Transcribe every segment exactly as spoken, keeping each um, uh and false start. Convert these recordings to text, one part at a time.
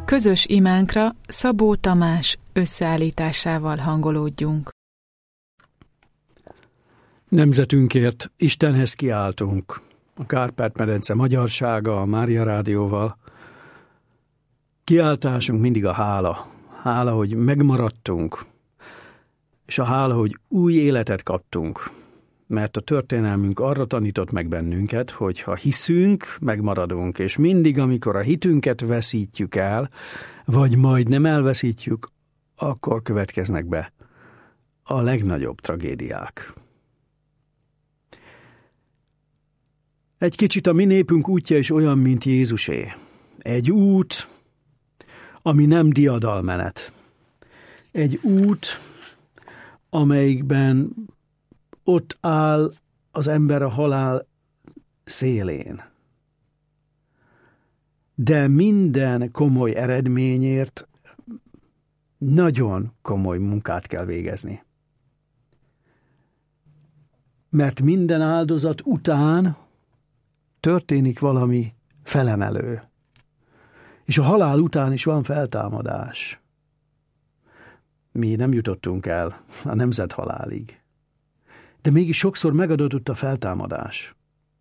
Közös imánkra Szabó Tamás összeállításával hangolódjunk. Nemzetünkért Istenhez kiáltunk, a Kárpát-medence magyarsága, a Mária Rádióval. Kiáltásunk mindig a hála. Hála, hogy megmaradtunk, és a hála, hogy új életet kaptunk. Mert a történelmünk arra tanított meg bennünket, hogy ha hiszünk, megmaradunk, és mindig, amikor a hitünket veszítjük el, vagy majd nem elveszítjük, akkor következnek be a legnagyobb tragédiák. Egy kicsit a mi népünk útja is olyan, mint Jézusé. Egy út, ami nem diadalmenet. Egy út, amelyikben ott áll az ember a halál szélén. De minden komoly eredményért nagyon komoly munkát kell végezni. Mert minden áldozat után történik valami felemelő. És a halál után is van feltámadás. Mi nem jutottunk el a nemzethalálig. De mégis sokszor megadatott a feltámadás.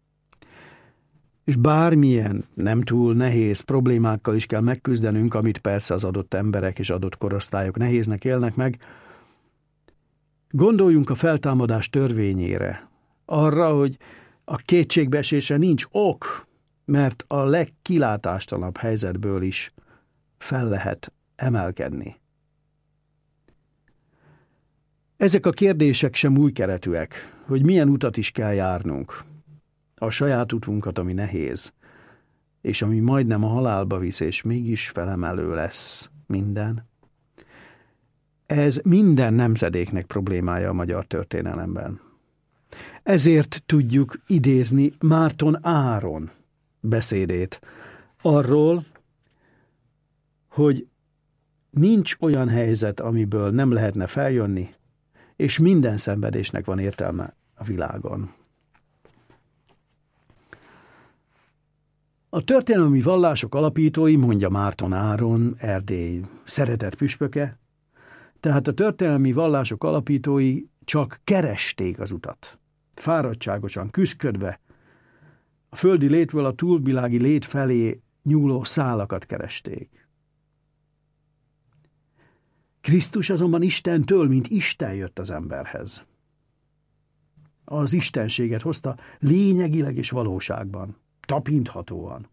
És bármilyen nem túl nehéz problémákkal is kell megküzdenünk, amit persze az adott emberek és adott korosztályok nehéznek élnek meg, gondoljunk a feltámadás törvényére, arra, hogy a kétségbeesésre nincs ok, mert a legkilátástalanabb helyzetből is fel lehet emelkedni. Ezek a kérdések sem új keretűek, hogy milyen utat is kell járnunk. A saját utunkat, ami nehéz, és ami majdnem a halálba visz, és mégis felemelő lesz minden. Ez minden nemzedéknek problémája a magyar történelemben. Ezért tudjuk idézni Márton Áron beszédét arról, hogy nincs olyan helyzet, amiből nem lehetne feljönni, és minden szenvedésnek van értelme a világon. A történelmi vallások alapítói, mondja Márton Áron, Erdély szeretett püspöke, tehát a történelmi vallások alapítói csak keresték az utat. Fáradtságosan küszködve, a földi létből a túlvilági lét felé nyúló szálakat keresték. Krisztus azonban Istentől, mint Isten jött az emberhez. Az istenséget hozta lényegileg és valóságban, tapinthatóan.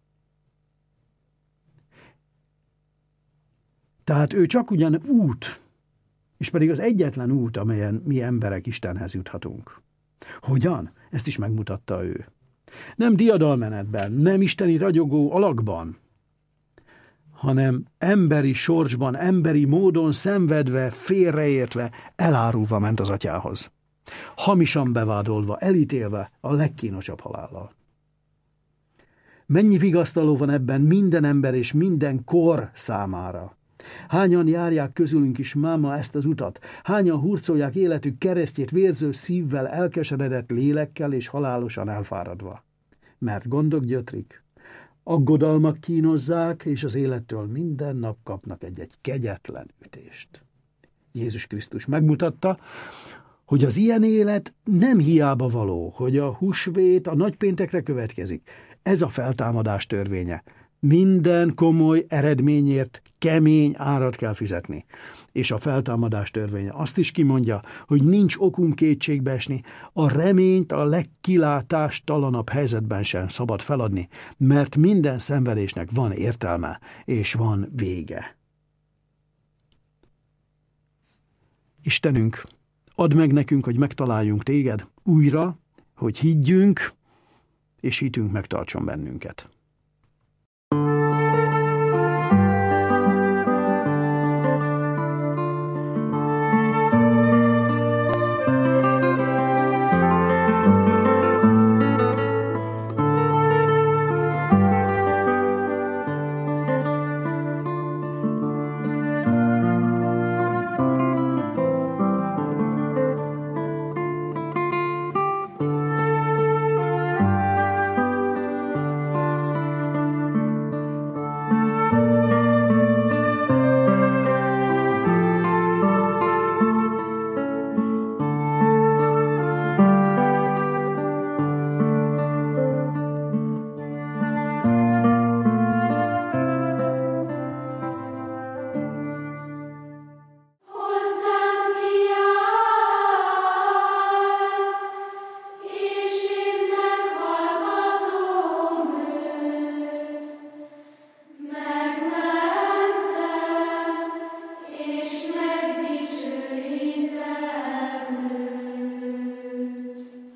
Tehát ő csak ugyan út, és pedig az egyetlen út, amelyen mi emberek Istenhez juthatunk. Hogyan? Ezt is megmutatta ő. Nem diadalmenetben, nem isteni ragyogó alakban, hanem emberi sorsban, emberi módon szenvedve, félreértve, elárulva ment az atyához. Hamisan bevádolva, elítélve a legkínosabb halállal. Mennyi vigasztaló van ebben minden ember és minden kor számára. Hányan járják közülünk is máma ezt az utat? Hányan hurcolják életük keresztjét vérző szívvel, elkeseredett lélekkel és halálosan elfáradva? Mert gondok gyötrik, aggodalmak kínozzák, és az élettől minden nap kapnak egy-egy kegyetlen ütést. Jézus Krisztus megmutatta, hogy az ilyen élet nem hiába való, hogy a húsvét a nagypéntekre következik. Ez a feltámadás törvénye. Minden komoly eredményért kemény árat kell fizetni. És a feltámadás törvénye azt is kimondja, hogy nincs okunk kétségbe esni, a reményt a legkilátástalanabb helyzetben sem szabad feladni, mert minden szenvedésnek van értelme, és van vége. Istenünk, add meg nekünk, hogy megtaláljunk téged újra, hogy higgyünk, és hitünk megtartson bennünket.